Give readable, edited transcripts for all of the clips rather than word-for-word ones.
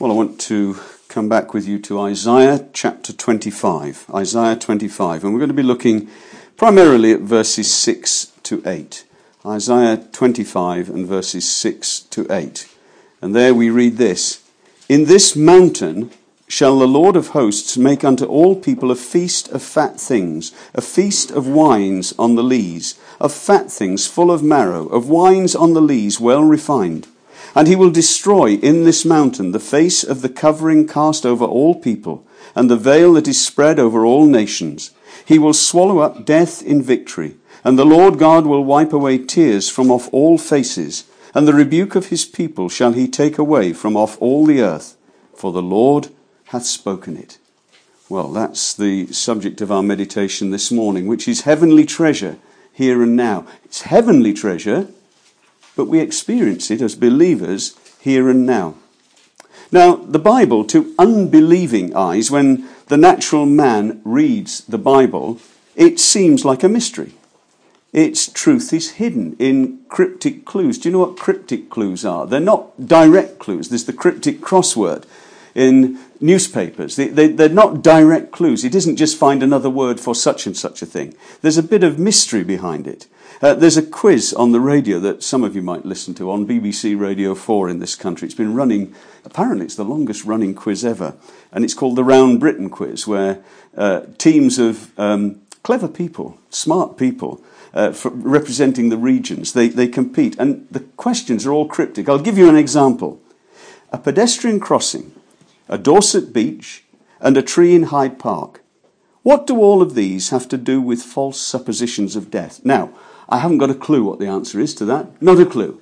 Well, I want to come back with you to Isaiah chapter 25. Isaiah 25. And we're going to be looking primarily at verses 6 to 8. Isaiah 25 and verses 6 to 8. And there we read this. In this mountain shall the Lord of hosts make unto all people a feast of fat things, a feast of wines on the lees, of fat things full of marrow, of wines on the lees well refined. And he will destroy in this mountain the face of the covering cast over all people, and the veil that is spread over all nations. He will swallow up death in victory, and the Lord God will wipe away tears from off all faces, and the rebuke of his people shall he take away from off all the earth, for the Lord hath spoken it. Well, that's the subject of our meditation this morning, which is heavenly treasure here and now. It's heavenly treasure, but we experience it as believers here and now. Now, the Bible, to unbelieving eyes, when the natural man reads the Bible, it seems like a mystery. Its truth is hidden in cryptic clues. Do you know what cryptic clues are? They're not direct clues. There's the cryptic crossword in newspapers. They're not direct clues. It isn't just find another word for such and such a thing. There's a bit of mystery behind it. There's a quiz on the radio that some of you might listen to on BBC Radio 4 in this country. It's been running, apparently it's the longest running quiz ever. And it's called the Round Britain Quiz, where teams of clever people, smart people, representing the regions, they compete. And the questions are all cryptic. I'll give you an example. A pedestrian crossing, a Dorset beach, and a tree in Hyde Park. What do all of these have to do with false suppositions of death? Now, I haven't got a clue what the answer is to that. Not a clue.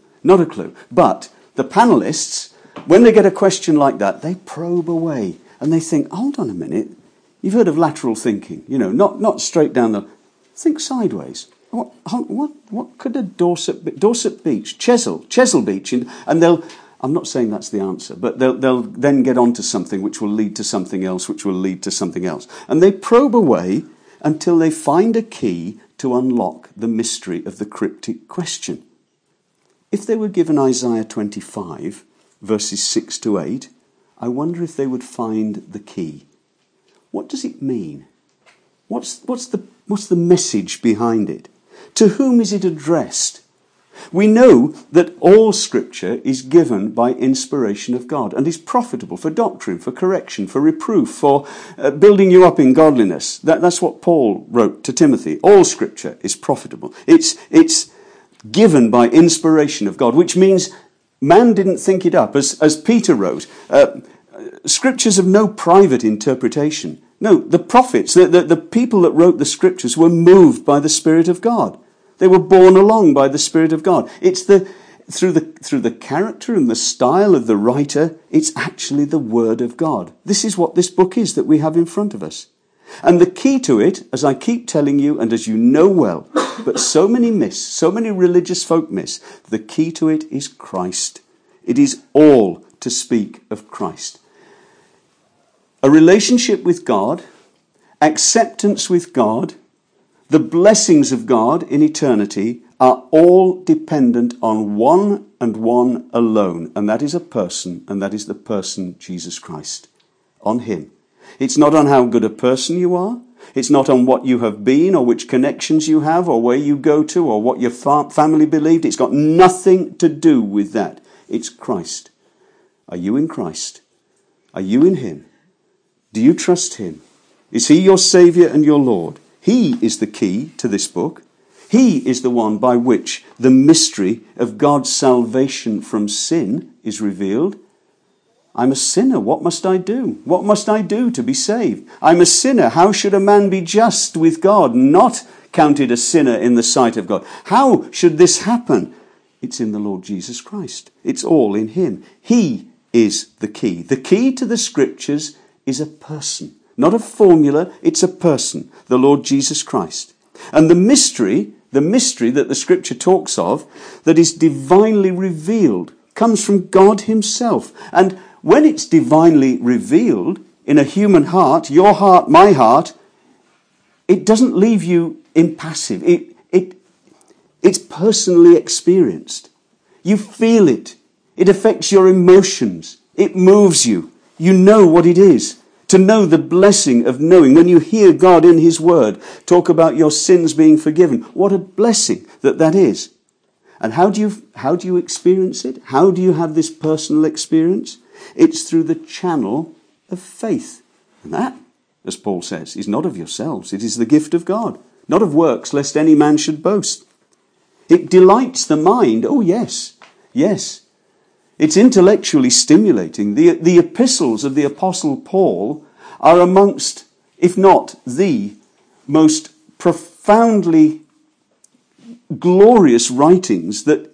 But the panellists, when they get a question like that, they probe away and they think, hold on a minute, you've heard of lateral thinking, not straight down the... Think sideways. What could a Dorset Beach, Chesil Beach, and they'll... I'm not saying that's the answer, but they'll then get on to something which will lead to something else, which will lead to something else. And they probe away until they find a key to unlock the mystery of the cryptic question. If they were given Isaiah 25, verses 6 to 8, I wonder if they would find the key. What does it mean? What's the message behind it? To whom is it addressed? We know that all Scripture is given by inspiration of God and is profitable for doctrine, for correction, for reproof, for building you up in godliness. That's what Paul wrote to Timothy. All Scripture is profitable. It's given by inspiration of God, which means man didn't think it up. As Peter wrote, Scriptures have no private interpretation. No, the prophets, the people that wrote the Scriptures were moved by the Spirit of God. They were borne along by the Spirit of God. It's through the character and the style of the writer, it's actually the Word of God. This is what this book is that we have in front of us. And the key to it, as I keep telling you, and as you know well, but so many religious folk miss, the key to it is Christ. It is all to speak of Christ. A relationship with God, acceptance with God, the blessings of God in eternity are all dependent on one and one alone, and that is a person, and that is the person Jesus Christ. On him. It's not on how good a person you are. It's not on what you have been or which connections you have or where you go to or what your family believed. It's got nothing to do with that. It's Christ. Are you in Christ? Are you in him? Do you trust him? Is he your Saviour and your Lord? He is the key to this book. He is the one by which the mystery of God's salvation from sin is revealed. I'm a sinner. What must I do? What must I do to be saved? I'm a sinner. How should a man be just with God, not counted a sinner in the sight of God? How should this happen? It's in the Lord Jesus Christ. It's all in him. He is the key. The key to the Scriptures is a person. Not a formula, it's a person, the Lord Jesus Christ. And the mystery that the Scripture talks of, that is divinely revealed, comes from God himself. And when it's divinely revealed in a human heart, your heart, my heart, it doesn't leave you impassive. It's personally experienced. You feel it. It affects your emotions. It moves you. You know what it is. To know the blessing of knowing. When you hear God in his word talk about your sins being forgiven, what a blessing that is. And how do you experience it? How do you have this personal experience? It's through the channel of faith. And that, as Paul says, is not of yourselves. It is the gift of God, not of works, lest any man should boast. It delights the mind. Oh, yes. Yes. It's intellectually stimulating. The epistles of the Apostle Paul are amongst, if not the most profoundly glorious writings that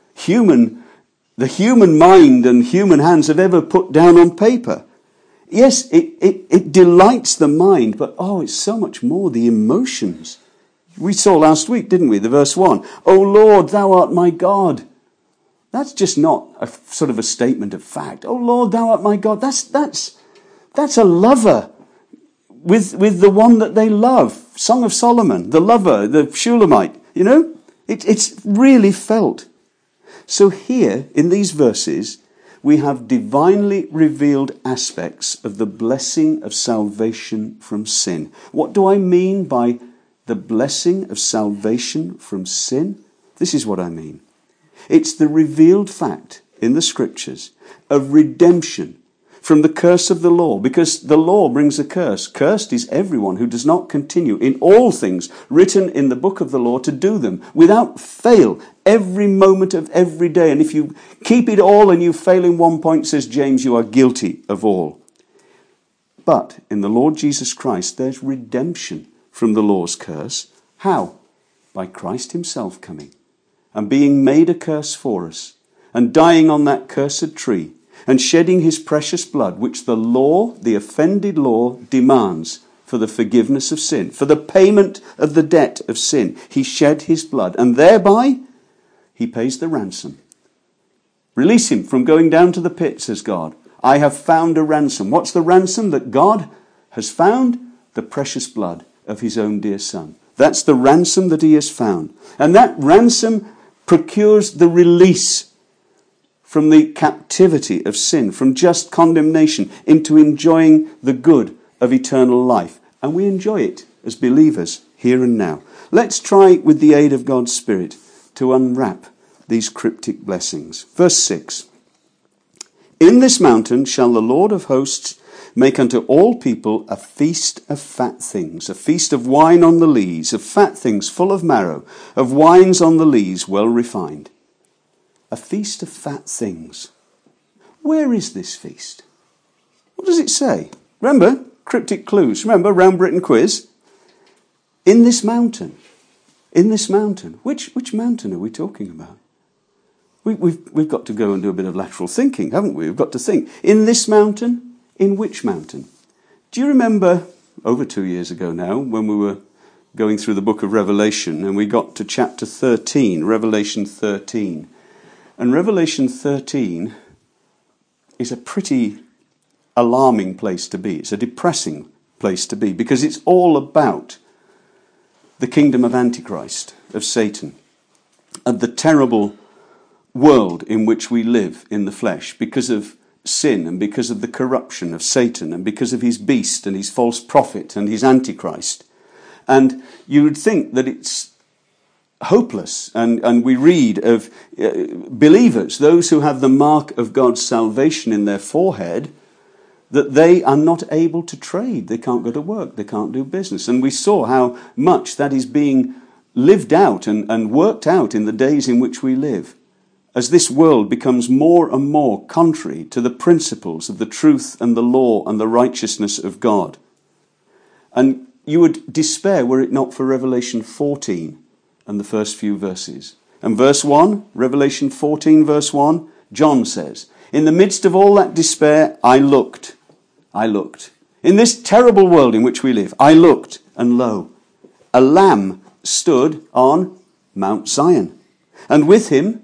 the human mind and human hands have ever put down on paper. Yes, it delights the mind, but it's so much more, the emotions. We saw last week, didn't we, the verse 1. O Lord, thou art my God. That's just not a sort of a statement of fact. Oh Lord, thou art my God. That's a lover with the one that they love. Song of Solomon, the lover, the Shulamite, it's really felt. So here in these verses, we have divinely revealed aspects of the blessing of salvation from sin. What do I mean by the blessing of salvation from sin? This is what I mean. It's the revealed fact in the scriptures of redemption from the curse of the law, because the law brings a curse. Cursed is everyone who does not continue in all things written in the book of the law to do them without fail every moment of every day. And if you keep it all and you fail in one point, says James, you are guilty of all. But in the Lord Jesus Christ, there's redemption from the law's curse. How? By Christ himself coming and being made a curse for us, and dying on that cursed tree, and shedding his precious blood, which the law, the offended law, demands for the forgiveness of sin, for the payment of the debt of sin. He shed his blood, and thereby he pays the ransom. Release him from going down to the pit, says God. I have found a ransom. What's the ransom that God has found? The precious blood of his own dear Son. That's the ransom that he has found. And that ransom procures the release from the captivity of sin, from just condemnation, into enjoying the good of eternal life. And we enjoy it as believers here and now. Let's try, with the aid of God's Spirit, to unwrap these cryptic blessings. Verse 6. In this mountain shall the Lord of hosts make unto all people a feast of fat things, a feast of wine on the lees, of fat things full of marrow, of wines on the lees well refined. A feast of fat things. Where is this feast? What does it say? Remember, cryptic clues. Remember, Round Britain quiz. In this mountain. In this mountain. Which mountain are we talking about? We've got to go and do a bit of lateral thinking, haven't we? We've got to think. In this mountain? In which mountain? Do you remember, over 2 years ago now, when we were going through the book of Revelation, and we got to chapter 13, Revelation 13. And Revelation 13 is a pretty alarming place to be. It's a depressing place to be, because it's all about the kingdom of Antichrist, of Satan, and the terrible world in which we live in the flesh because of sin and because of the corruption of Satan and because of his beast and his false prophet and his Antichrist. And you would think that it's hopeless. And we read of believers, those who have the mark of God's salvation in their forehead, that they are not able to trade. They can't go to work. They can't do business. And we saw how much that is being lived out and worked out in the days in which we live, as this world becomes more and more contrary to the principles of the truth and the law and the righteousness of God. And you would despair were it not for Revelation 14 and the first few verses. And verse 1, Revelation 14 verse 1, John says, in the midst of all that despair, I looked. In this terrible world in which we live, I looked, and lo, a lamb stood on Mount Zion, and with him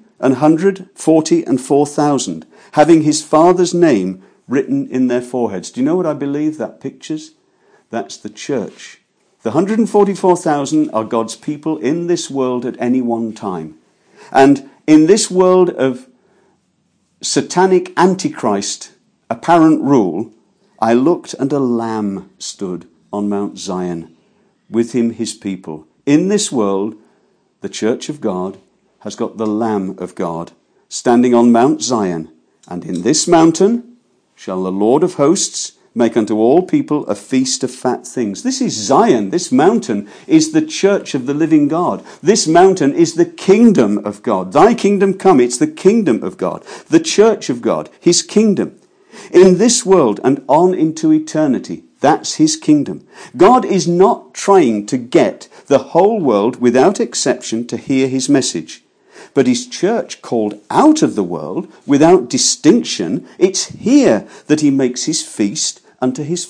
144,000, having his Father's name written in their foreheads. Do you know what I believe that pictures? That's the church. The 144,000 are God's people in this world at any one time. And in this world of satanic antichrist apparent rule, I looked and a lamb stood on Mount Zion, with him his people. In this world, the church of God has got the Lamb of God standing on Mount Zion. And in this mountain shall the Lord of hosts make unto all people a feast of fat things. This is Zion. This mountain is the church of the living God. This mountain is the kingdom of God. Thy kingdom come. It's the kingdom of God. The church of God. His kingdom. In this world and on into eternity. That's his kingdom. God is not trying to get the whole world without exception to hear his message. But his church called out of the world without distinction, it's here that he makes his feast unto his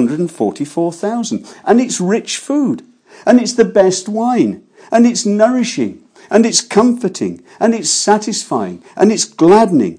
144,000. And it's rich food. And it's the best wine. And it's nourishing. And it's comforting. And it's satisfying. And it's gladdening.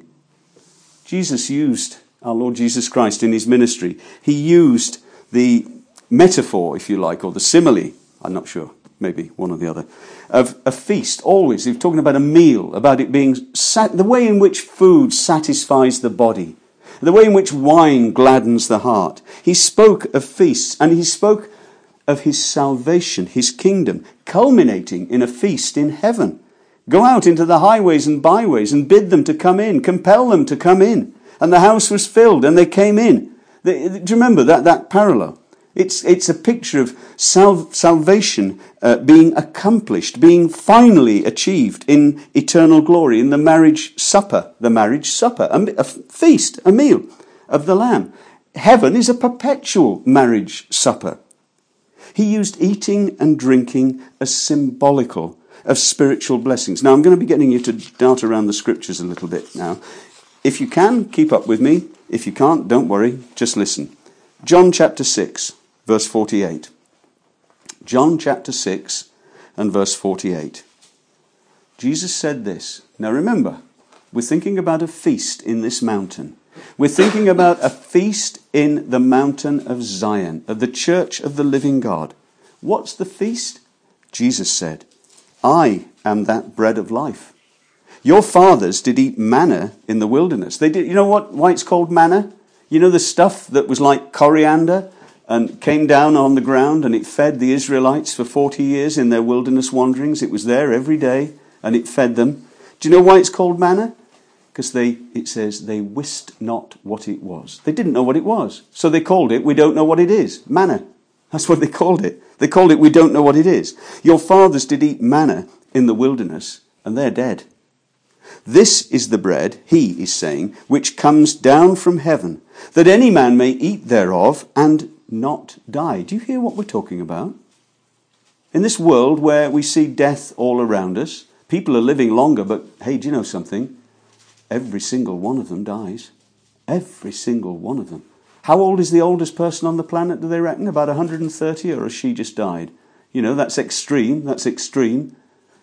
Jesus used, our Lord Jesus Christ in his ministry, he used the metaphor, if you like, or the simile, I'm not sure, maybe one or the other, of a feast. Always, he was talking about a meal, about it being the way in which food satisfies the body, the way in which wine gladdens the heart. He spoke of feasts, and he spoke of his salvation, his kingdom, culminating in a feast in heaven. Go out into the highways and byways and bid them to come in, compel them to come in. And the house was filled, and they came in. Do you remember that parallel? It's a picture of salvation being accomplished, being finally achieved in eternal glory, in the marriage supper, a feast, a meal of the Lamb. Heaven is a perpetual marriage supper. He used eating and drinking as symbolical of spiritual blessings. Now, I'm going to be getting you to dart around the scriptures a little bit now. If you can, keep up with me. If you can't, don't worry, just listen. John chapter 6, verse 48. John chapter 6 and verse 48. Jesus said this. Now remember, we're thinking about a feast in this mountain. We're thinking about a feast in the mountain of Zion, of the church of the living God. What's the feast? Jesus said, I am that bread of life. Your fathers did eat manna in the wilderness. They did. You know why it's called manna? You know the stuff that was like coriander and came down on the ground and it fed the Israelites for 40 years in their wilderness wanderings. It was there every day and it fed them. Do you know why it's called manna? Because it says they wist not what it was. They didn't know what it was. So they called it, we don't know what it is. Manna. That's what they called it. They called it, we don't know what it is. Your fathers did eat manna in the wilderness and they're dead. This is the bread, he is saying, which comes down from heaven, that any man may eat thereof and not die. Do you hear what we're talking about? In this world where we see death all around us, people are living longer, but hey, do you know something? Every single one of them dies. Every single one of them. How old is the oldest person on the planet, do they reckon? About 130, or has she just died? You know, that's extreme. That's extreme.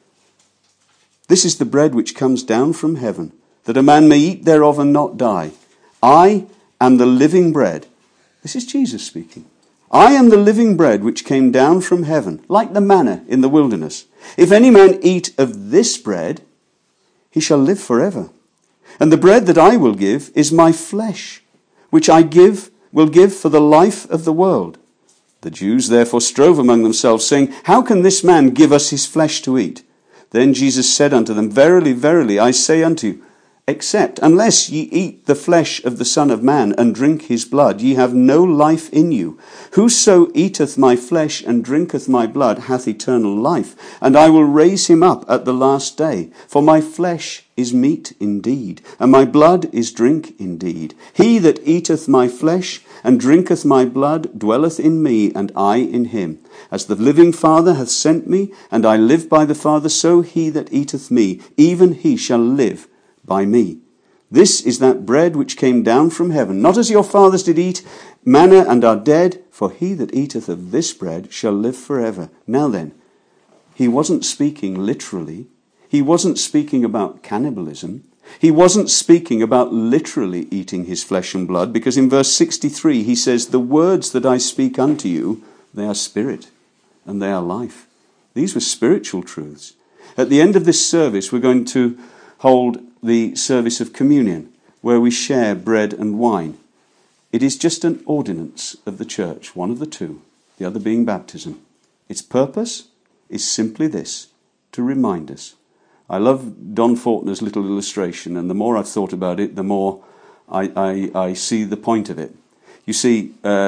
This is the bread which comes down from heaven, that a man may eat thereof and not die. I am the living bread. This is Jesus speaking. I am the living bread which came down from heaven, like the manna in the wilderness. If any man eat of this bread, he shall live forever. And the bread that I will give is my flesh, which will give for the life of the world. The Jews therefore strove among themselves, saying, How can this man give us his flesh to eat? Then Jesus said unto them, Verily, verily, I say unto you, except, unless ye eat the flesh of the Son of Man, and drink his blood, ye have no life in you. Whoso eateth my flesh and drinketh my blood hath eternal life, and I will raise him up at the last day. For my flesh is meat indeed, and my blood is drink indeed. He that eateth my flesh and drinketh my blood dwelleth in me, and I in him. As the living Father hath sent me, and I live by the Father, so he that eateth me, even he shall live by me. This is that bread which came down from heaven, not as your fathers did eat manna and are dead, for he that eateth of this bread shall live forever. Now then, he wasn't speaking literally. He wasn't speaking about cannibalism. He wasn't speaking about literally eating his flesh and blood, because in verse 63 he says, The words that I speak unto you, they are spirit and they are life. These were spiritual truths. At the end of this service, we're going to hold the service of communion, where we share bread and wine. It is just an ordinance of the church, one of the two, the other being baptism. Its purpose is simply this, to remind us. I love Don Fortner's little illustration, and the more I've thought about it, the more I see the point of it. You see,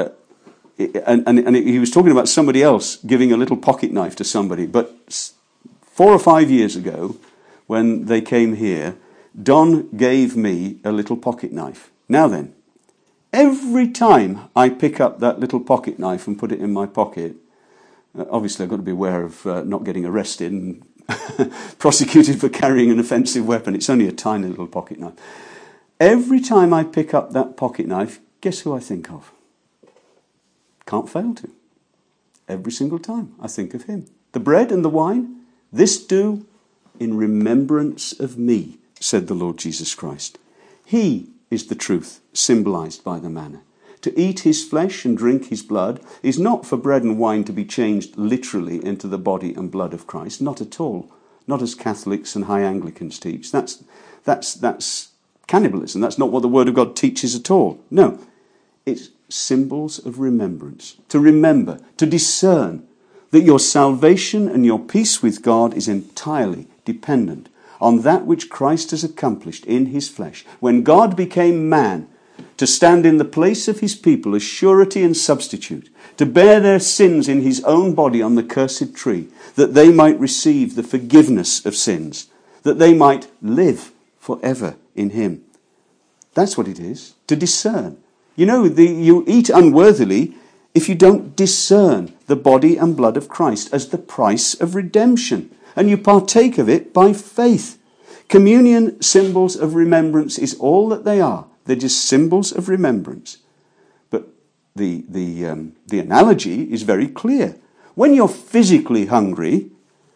and he was talking about somebody else giving a little pocket knife to somebody, but 4 or 5 years ago, when they came here, Don gave me a little pocket knife. Now then, every time I pick up that little pocket knife and put it in my pocket, obviously I've got to be aware of not getting arrested and prosecuted for carrying an offensive weapon. It's only a tiny little pocket knife. Every time I pick up that pocket knife, guess who I think of? Can't fail to. Every single time I think of him. The bread and the wine, this do in remembrance of me, said the Lord Jesus Christ. He is the truth symbolized by the manna. To eat his flesh and drink his blood is not for bread and wine to be changed literally into the body and blood of Christ. Not at all. Not as Catholics and high Anglicans teach. That's cannibalism. That's not what the Word of God teaches at all. No. It's symbols of remembrance. To remember, to discern that your salvation and your peace with God is entirely dependent on that which Christ has accomplished in his flesh. When God became man, to stand in the place of his people as surety and substitute, to bear their sins in his own body on the cursed tree, that they might receive the forgiveness of sins, that they might live forever in him. That's what it is, to discern. You know, you eat unworthily if you don't discern the body and blood of Christ as the price of redemption, and you partake of it by faith. Communion, symbols of remembrance, is all that they are. They're just symbols of remembrance. But the analogy is very clear. When you're physically hungry,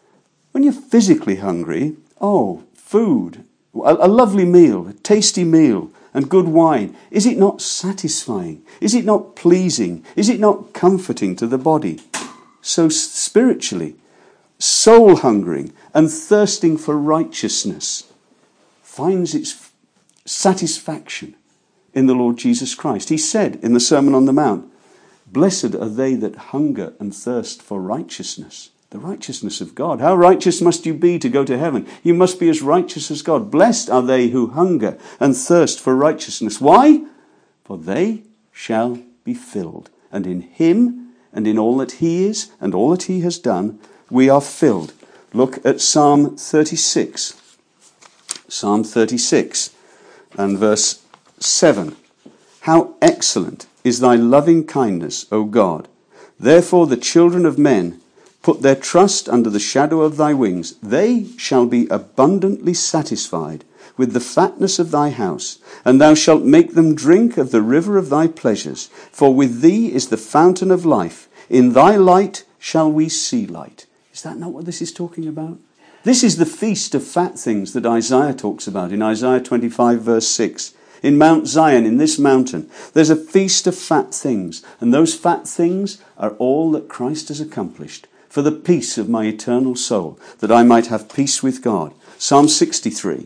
oh, food, a lovely meal, a tasty meal, and good wine, is it not satisfying? Is it not pleasing? Is it not comforting to the body? So spiritually, soul hungering and thirsting for righteousness finds its satisfaction in the Lord Jesus Christ. He said in the Sermon on the Mount, "Blessed are they that hunger and thirst for righteousness." The righteousness of God. How righteous must you be to go to heaven? You must be as righteous as God. Blessed are they who hunger and thirst for righteousness. Why? For they shall be filled. And in him and in all that he is and all that he has done, we are filled. Look at Psalm 36. Psalm 36 and verse 7. How excellent is thy loving kindness, O God! Therefore the children of men put their trust under the shadow of thy wings. They shall be abundantly satisfied with the fatness of thy house, and thou shalt make them drink of the river of thy pleasures. For with thee is the fountain of life. In thy light shall we see light. Is that not what this is talking about? This is the feast of fat things that Isaiah talks about in Isaiah 25 verse 6. In Mount Zion, in this mountain, there's a feast of fat things. And those fat things are all that Christ has accomplished for the peace of my eternal soul, that I might have peace with God. Psalm 63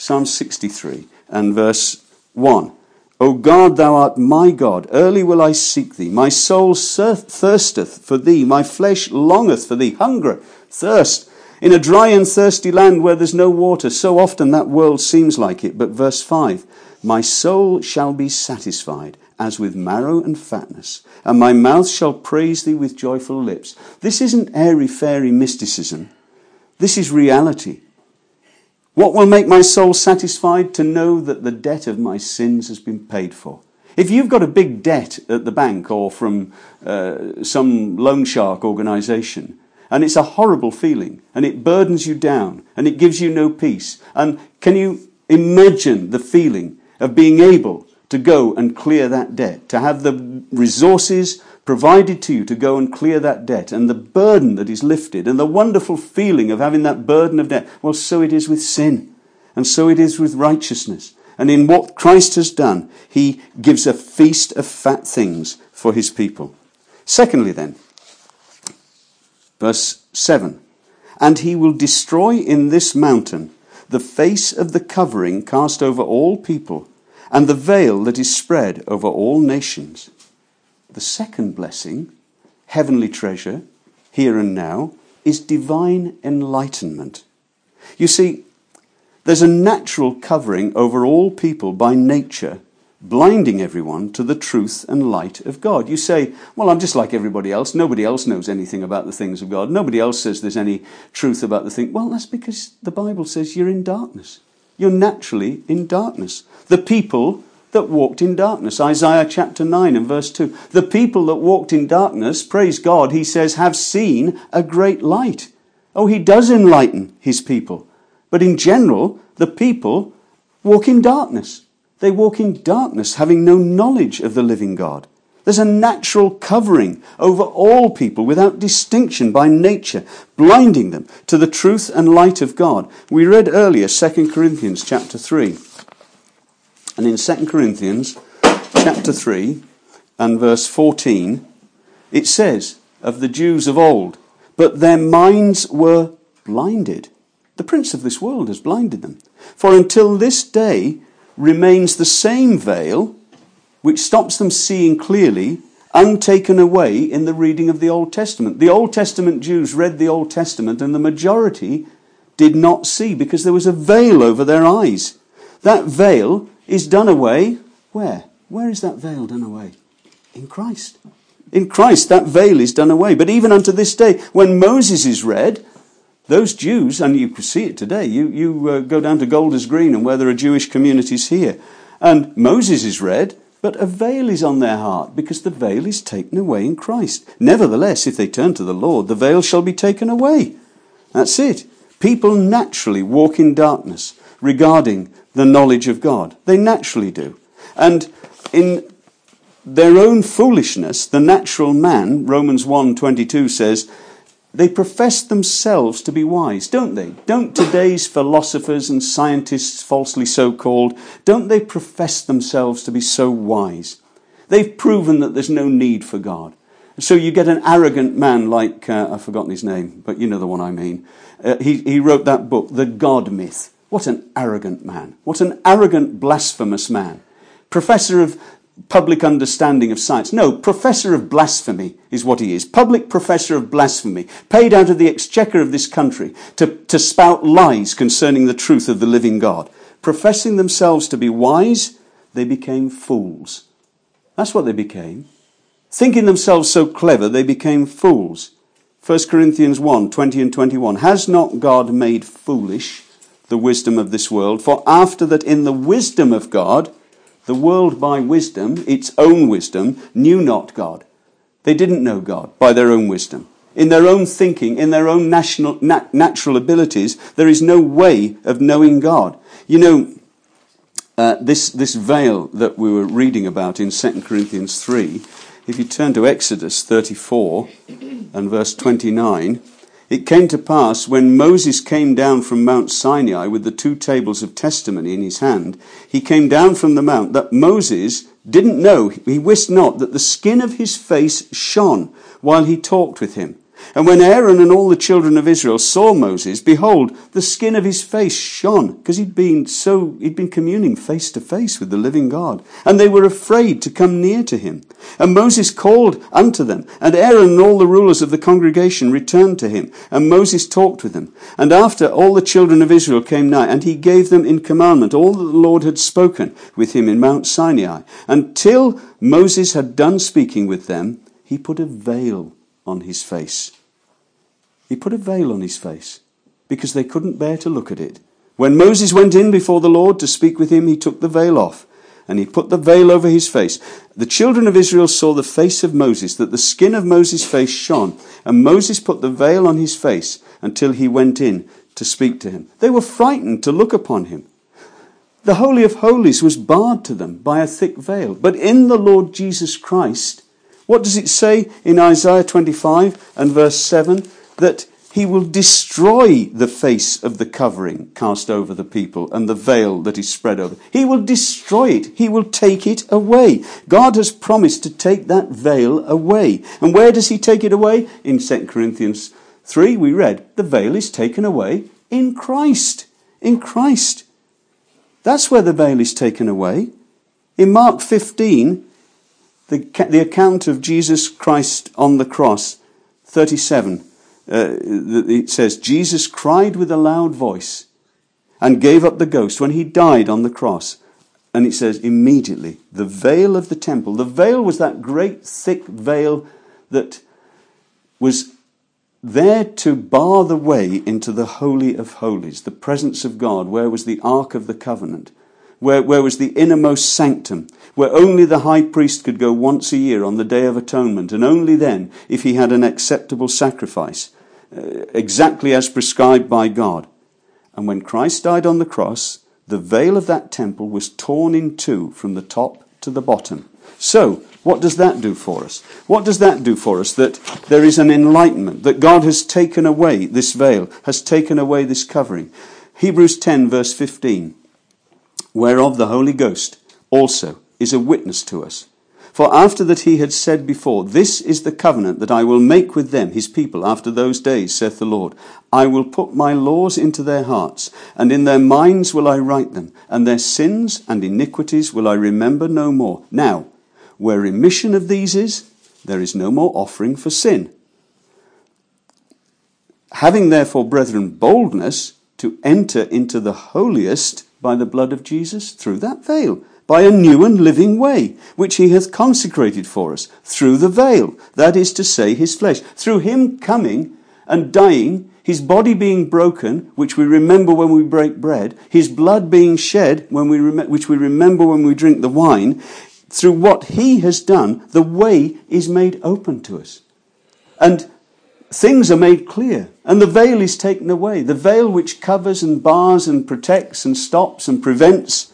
and verse 1. O God, thou art my God. Early will I seek thee. My soul thirsteth for thee. My flesh longeth for thee. Hunger, thirst. In a dry and thirsty land where there's no water. So often that world seems like it. But verse 5. My soul shall be satisfied as with marrow and fatness, and my mouth shall praise thee with joyful lips. This isn't airy-fairy mysticism. This is reality. What will make my soul satisfied? To know that the debt of my sins has been paid for. If you've got a big debt at the bank or from some loan shark organisation, and it's a horrible feeling, and it burdens you down, and it gives you no peace, and can you imagine the feeling of being able to go and clear that debt, to have the resources provided to you to go and clear that debt, and the burden that is lifted, and the wonderful feeling of having that burden of debt? Well, so it is with sin, and so it is with righteousness. And in what Christ has done, he gives a feast of fat things for his people. Secondly then, verse 7, and he will destroy in this mountain the face of the covering cast over all people, and the veil that is spread over all nations. The second blessing, heavenly treasure, here and now, is divine enlightenment. You see, there's a natural covering over all people by nature, blinding everyone to the truth and light of God. You say, well, I'm just like everybody else. Nobody else knows anything about the things of God. Nobody else says there's any truth about the thing. Well, that's because the Bible says you're in darkness. You're naturally in darkness. The people that walked in darkness. Isaiah chapter 9 and verse 2. The people that walked in darkness, praise God, he says, have seen a great light. Oh, he does enlighten his people. But in general, the people walk in darkness. They walk in darkness, having no knowledge of the living God. There's a natural covering over all people without distinction by nature, blinding them to the truth and light of God. We read earlier 2 Corinthians chapter 3. And in 2 Corinthians chapter 3 and verse 14, it says of the Jews of old, but their minds were blinded. The prince of this world has blinded them. For until this day remains the same veil which stops them seeing clearly, untaken away in the reading of the Old Testament. The Old Testament Jews read the Old Testament and the majority did not see because there was a veil over their eyes. That veil is done away. Where? Where is that veil done away? In Christ. In Christ that veil is done away. But even unto this day, when Moses is read, those Jews, and you can see it today, you go down to Golders Green and where there are Jewish communities here, and Moses is read, but a veil is on their heart because the veil is taken away in Christ. Nevertheless, if they turn to the Lord, the veil shall be taken away. That's it. People naturally walk in darkness regarding the knowledge of God. They naturally do. And in their own foolishness, the natural man, Romans 1:22 says, they profess themselves to be wise, don't they? Don't today's philosophers and scientists, falsely so-called, don't they profess themselves to be so wise? They've proven that there's no need for God. So you get an arrogant man like, I've forgotten his name, but you know the one I mean. He wrote that book, The God Myth. What an arrogant man. What an arrogant, blasphemous man. Professor of public understanding of science. No, professor of blasphemy is what he is. Public professor of blasphemy, paid out of the exchequer of this country to spout lies concerning the truth of the living God. Professing themselves to be wise, they became fools. That's what they became. Thinking themselves so clever, they became fools. 1 Corinthians 1:20 and 21. Has not God made foolish the wisdom of this world? For after that in the wisdom of God, the world by wisdom, its own wisdom, knew not God. They didn't know God by their own wisdom. In their own thinking, in their own natural abilities, there is no way of knowing God. You know, this veil that we were reading about in 2 Corinthians 3, if you turn to Exodus 34 and verse 29, it came to pass when Moses came down from Mount Sinai with the 2 tables of testimony in his hand, he came down from the mount, that Moses didn't know, he wist not that the skin of his face shone while he talked with him. And when Aaron and all the children of Israel saw Moses, behold, the skin of his face shone, because he'd been communing face to face with the living God. And they were afraid to come near to him. And Moses called unto them, and Aaron and all the rulers of the congregation returned to him. And Moses talked with them. And after all the children of Israel came nigh, and he gave them in commandment all that the Lord had spoken with him in Mount Sinai. Until Moses had done speaking with them, he put a veil on his face. He put a veil on his face because they couldn't bear to look at it. When Moses went in before the Lord to speak with him, he took the veil off and he put the veil over his face. The children of Israel saw the face of Moses, that the skin of Moses' face shone, and Moses put the veil on his face until he went in to speak to him. They were frightened to look upon him. The Holy of Holies was barred to them by a thick veil. But in the Lord Jesus Christ, what does it say in Isaiah 25 and verse 7? That he will destroy the face of the covering cast over the people and the veil that is spread over. He will destroy it. He will take it away. God has promised to take that veil away. And where does he take it away? In 2 Corinthians 3 we read, the veil is taken away in Christ. In Christ. That's where the veil is taken away. In Mark 15, the account of Jesus Christ on the cross, 37, it says, Jesus cried with a loud voice and gave up the ghost when he died on the cross. And it says, immediately, the veil of the temple, the veil was that great thick veil that was there to bar the way into the Holy of Holies, the presence of God, where was the Ark of the Covenant, where was the innermost sanctum, where only the high priest could go once a year on the Day of Atonement, and only then if he had an acceptable sacrifice, exactly as prescribed by God. And when Christ died on the cross, the veil of that temple was torn in two from the top to the bottom. So, what does that do for us? What does that do for us? That there is an enlightenment, that God has taken away this veil, has taken away this covering. Hebrews 10 verse 15, whereof the Holy Ghost also is a witness to us. For after that he had said before, this is the covenant that I will make with them, his people, after those days, saith the Lord. I will put my laws into their hearts, and in their minds will I write them, and their sins and iniquities will I remember no more. Now, where remission of these is, there is no more offering for sin. Having therefore, brethren, boldness to enter into the holiest by the blood of Jesus through that veil, by a new and living way, which he hath consecrated for us, through the veil, that is to say, his flesh. Through him coming and dying, his body being broken, which we remember when we break bread, his blood being shed, which we remember when we drink the wine, through what he has done, the way is made open to us. And things are made clear, and the veil is taken away. The veil which covers and bars and protects and stops and prevents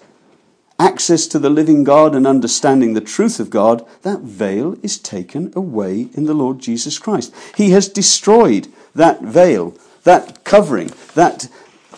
access to the living God and understanding the truth of God, that veil is taken away in the Lord Jesus Christ. He has destroyed that veil, that covering, that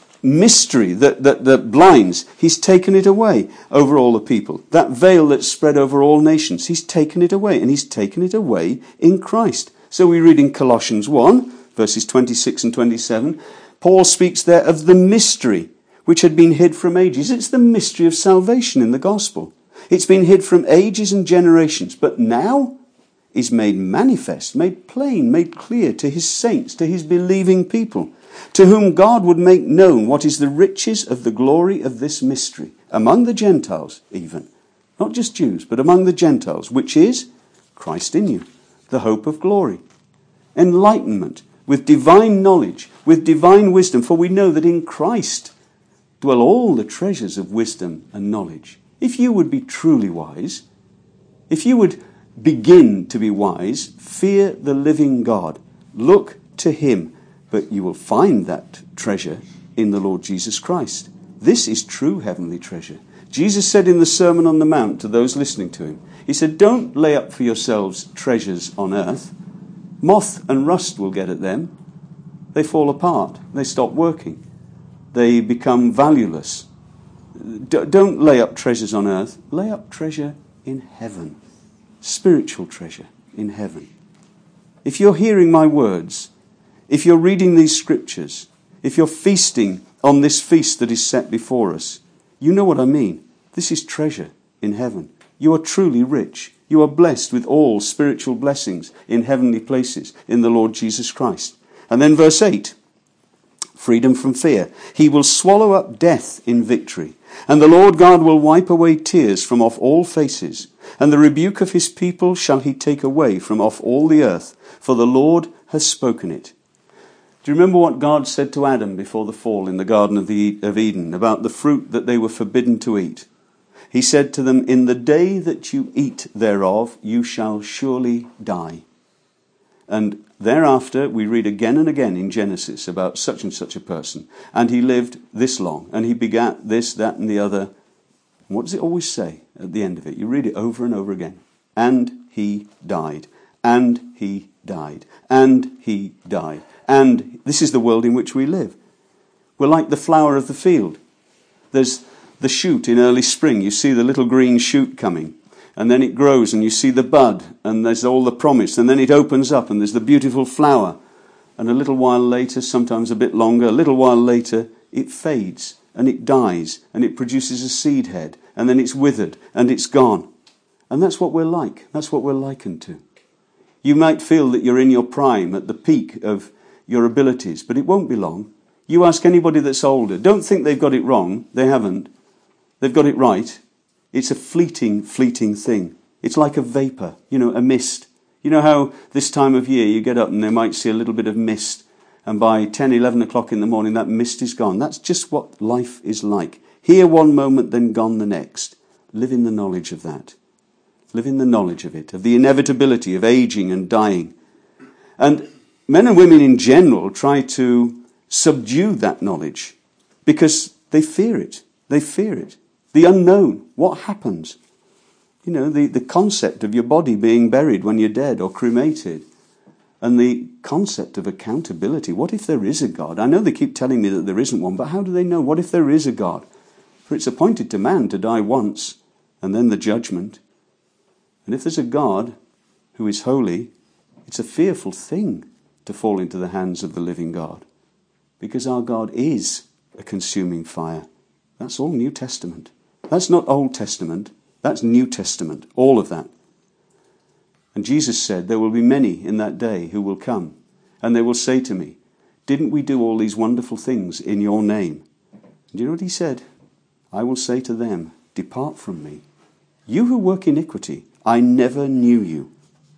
mystery that blinds. He's taken it away over all the people. That veil that spread over all nations, he's taken it away, and he's taken it away in Christ. So we read in Colossians 1, verses 26 and 27, Paul speaks there of the mystery which had been hid from ages. It's the mystery of salvation in the gospel. It's been hid from ages and generations, but now is made manifest, made plain, made clear to his saints, to his believing people, to whom God would make known what is the riches of the glory of this mystery, among the Gentiles even, not just Jews, but among the Gentiles, which is Christ in you, the hope of glory. Enlightenment with divine knowledge, with divine wisdom, for we know that in Christ dwell all the treasures of wisdom and knowledge. If you would be truly wise, if you would begin to be wise, fear the living God. Look to him, but you will find that treasure in the Lord Jesus Christ. This is true heavenly treasure. Jesus said in the Sermon on the Mount to those listening to him, he said, don't lay up for yourselves treasures on earth. Moth and rust will get at them. They fall apart. They stop working. They become valueless. Don't lay up treasures on earth. Lay up treasure in heaven. Spiritual treasure in heaven. If you're hearing my words, if you're reading these scriptures, if you're feasting on this feast that is set before us, you know what I mean. This is treasure in heaven. You are truly rich. You are blessed with all spiritual blessings in heavenly places in the Lord Jesus Christ. And then verse 8. Freedom from fear. He will swallow up death in victory. And the Lord God will wipe away tears from off all faces. And the rebuke of his people shall he take away from off all the earth. For the Lord has spoken it. Do you remember what God said to Adam before the fall in the Garden of Eden about the fruit that they were forbidden to eat? He said to them, in the day that you eat thereof, you shall surely die. And thereafter, we read again and again in Genesis about such and such a person. And he lived this long. And he begat this, that, and the other. What does it always say at the end of it? You read it over and over again. And he died. And he died. And he died. And this is the world in which we live. We're like the flower of the field. There's the shoot in early spring. You see the little green shoot coming. And then it grows and you see the bud and there's all the promise. And then it opens up and there's the beautiful flower. And a little while later, sometimes a bit longer, a little while later, it fades and it dies and it produces a seed head and then it's withered and it's gone. And that's what we're like. That's what we're likened to. You might feel that you're in your prime, at the peak of your abilities, but it won't be long. You ask anybody that's older, don't think they've got it wrong. They haven't. They've got it right. It's a fleeting thing. It's like a vapour, a mist. You know how this time of year you get up and they might see a little bit of mist, and by 10, 11 o'clock in the morning that mist is gone. That's just what life is like. Here one moment, then gone the next. Live in the knowledge of that. Live in the knowledge of it, of the inevitability of aging and dying. And men and women in general try to subdue that knowledge because they fear it. They fear it. The unknown. What happens? The concept of your body being buried when you're dead or cremated. And the concept of accountability. What if there is a God? I know they keep telling me that there isn't one, but how do they know? What if there is a God? For it's appointed to man to die once, and then the judgment. And if there's a God who is holy, it's a fearful thing to fall into the hands of the living God. Because our God is a consuming fire. That's all New Testament. That's not Old Testament. That's New Testament. All of that. And Jesus said, there will be many in that day who will come, and they will say to me, didn't we do all these wonderful things in your name? And you know what he said? I will say to them, depart from me. You who work iniquity, I never knew you.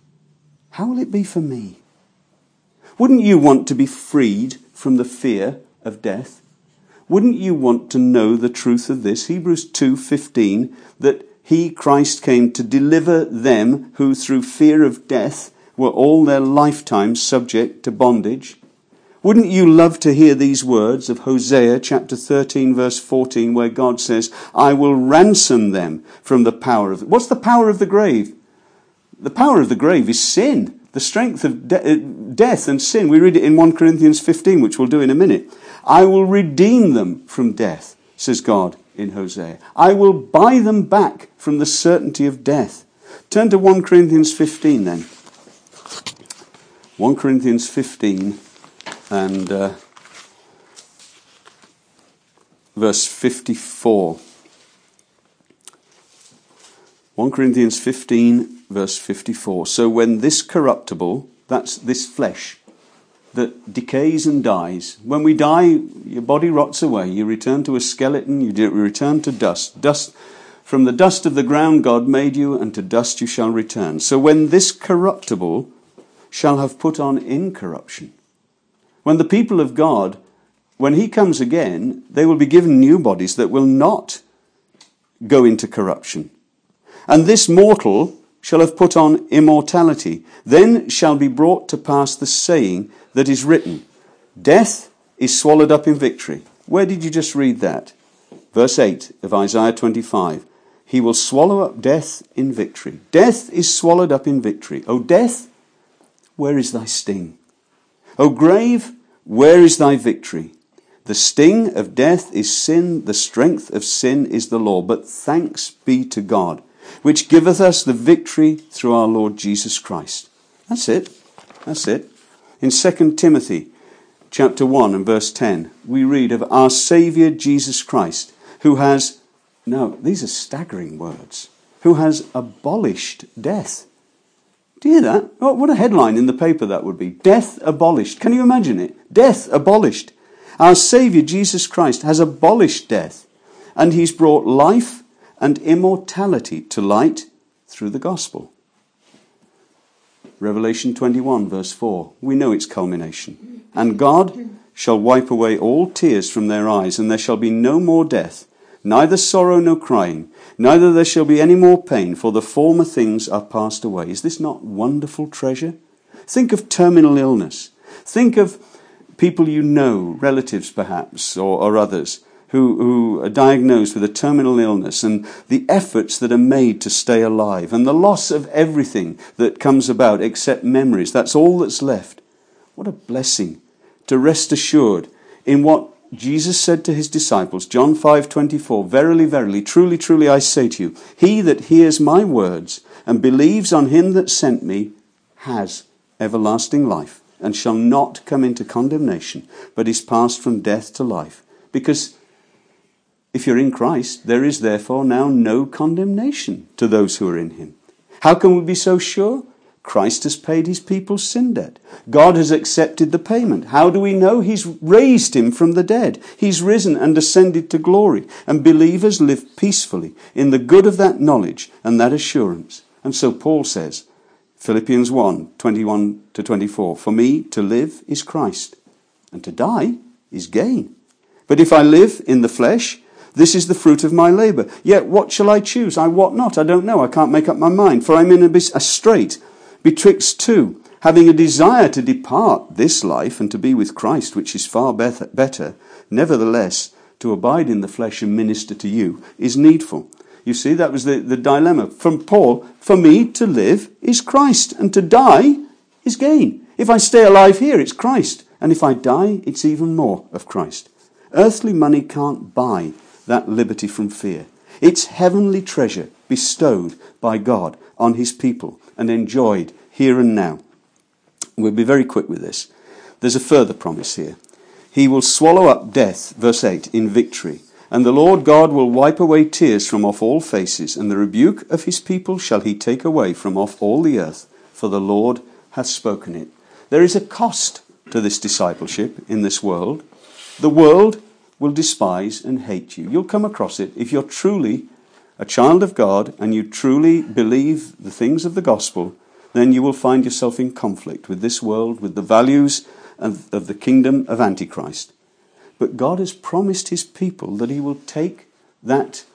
How will it be for me? Wouldn't you want to be freed from the fear of death? Wouldn't you want to know the truth of this? Hebrews 2:15, that he, Christ, came to deliver them who through fear of death were all their lifetime subject to bondage. Wouldn't you love to hear these words of Hosea chapter 13 verse 14, where God says, I will ransom them from the power of... What's the power of the grave? The power of the grave is sin. The strength of death and sin. We read it in 1 Corinthians 15, which we'll do in a minute. I will redeem them from death, says God in Hosea. I will buy them back from the certainty of death. Turn to 1 Corinthians 15 then. 1 Corinthians 15 and verse 54. 1 Corinthians 15 verse 54. So when this corruptible, that's this flesh that decays and dies, when we die, your body rots away, you return to a skeleton, you return to dust. Dust, from the dust of the ground God made you, and to dust you shall return. So when this corruptible shall have put on incorruption, when the people of God, when he comes again, they will be given new bodies that will not go into corruption. And this mortal shall have put on immortality. Then shall be brought to pass the saying that is written, death is swallowed up in victory. Where did you just read that? Verse 8 of Isaiah 25. He will swallow up death in victory. Death is swallowed up in victory. O death, where is thy sting? O grave, where is thy victory? The sting of death is sin, the strength of sin is the law. But thanks be to God, which giveth us the victory through our Lord Jesus Christ. That's it. That's it. In 2 Timothy chapter 1 and verse 10, we read of our Saviour Jesus Christ, who has, now these are staggering words, who has abolished death. Do you hear that? Oh, what a headline in the paper that would be. Death abolished. Can you imagine it? Death abolished. Our Saviour Jesus Christ has abolished death, and he's brought life and immortality to light through the gospel. Revelation 21 verse 4. We know its culmination. And God shall wipe away all tears from their eyes, and there shall be no more death, neither sorrow nor crying, neither there shall be any more pain, for the former things are passed away. Is this not wonderful treasure? Think of terminal illness. Think of people you know, relatives perhaps, or others, who are diagnosed with a terminal illness, and the efforts that are made to stay alive, and the loss of everything that comes about except memories. That's all that's left. What a blessing to rest assured in what Jesus said to his disciples, John 5:24, Verily, verily, truly, truly, I say to you, he that hears my words and believes on him that sent me has everlasting life, and shall not come into condemnation, but is passed from death to life. Because If you're in Christ, there is therefore now no condemnation to those who are in him. How can we be so sure? Christ has paid his people's sin debt. God has accepted the payment. How do we know? He's raised him from the dead. He's risen and ascended to glory. And believers live peacefully in the good of that knowledge and that assurance. And so Paul says, Philippians 1:21-24, for me to live is Christ, and to die is gain. But if I live in the flesh, this is the fruit of my labour. Yet what shall I choose? I wot not. I don't know. I can't make up my mind. For I'm in a strait betwixt two, having a desire to depart this life and to be with Christ, which is far better. Nevertheless, to abide in the flesh and minister to you is needful. You see, that was the dilemma. From Paul, for me to live is Christ, and to die is gain. If I stay alive here, it's Christ. And if I die, it's even more of Christ. Earthly money can't buy that liberty from fear. It's heavenly treasure bestowed by God on his people and enjoyed here and now. We'll be very quick with this. There's a further promise here. He will swallow up death, verse 8, in victory. And the Lord God will wipe away tears from off all faces, and the rebuke of his people shall he take away from off all the earth, for the Lord hath spoken it. There is a cost to this discipleship in this world. The world will despise and hate you. You'll come across it. If you're truly a child of God and you truly believe the things of the gospel, then you will find yourself in conflict with this world, with the values of the kingdom of Antichrist. But God has promised his people that he will take that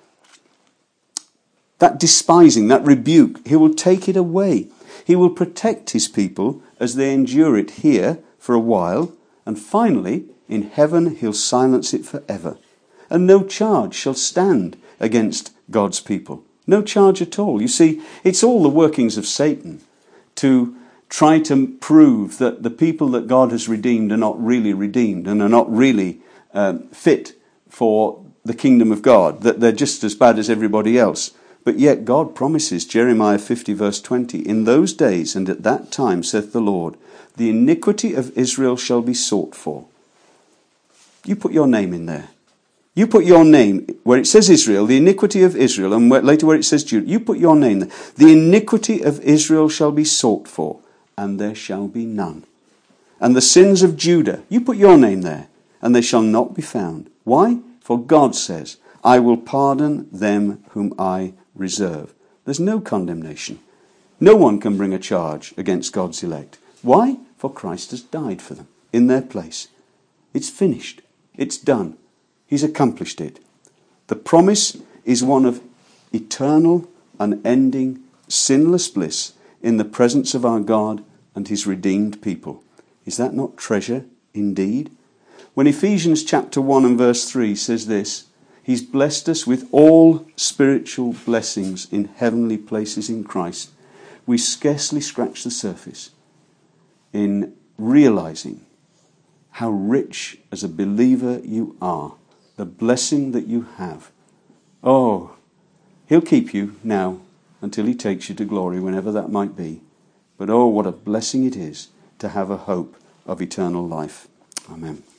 despising, that rebuke, he will take it away. He will protect his people as they endure it here for a while, and finally, in heaven, he'll silence it forever. And no charge shall stand against God's people. No charge at all. You see, it's all the workings of Satan to try to prove that the people that God has redeemed are not really redeemed and are not really fit for the kingdom of God, that they're just as bad as everybody else. But yet God promises, Jeremiah 50 verse 20, in those days and at that time, saith the Lord, the iniquity of Israel shall be sought for. You put your name in there. You put your name, where it says Israel, the iniquity of Israel, and later where it says Judah, you put your name there. The iniquity of Israel shall be sought for, and there shall be none. And the sins of Judah, you put your name there, and they shall not be found. Why? For God says, I will pardon them whom I reserve. There's no condemnation. No one can bring a charge against God's elect. Why? For Christ has died for them in their place. It's finished. It's done. He's accomplished it. The promise is one of eternal, unending, sinless bliss in the presence of our God and his redeemed people. Is that not treasure indeed? When Ephesians chapter 1 and verse 3 says this, he's blessed us with all spiritual blessings in heavenly places in Christ, we scarcely scratch the surface in realizing how rich as a believer you are, the blessing that you have. Oh, he'll keep you now until he takes you to glory, whenever that might be. But oh, what a blessing it is to have a hope of eternal life. Amen.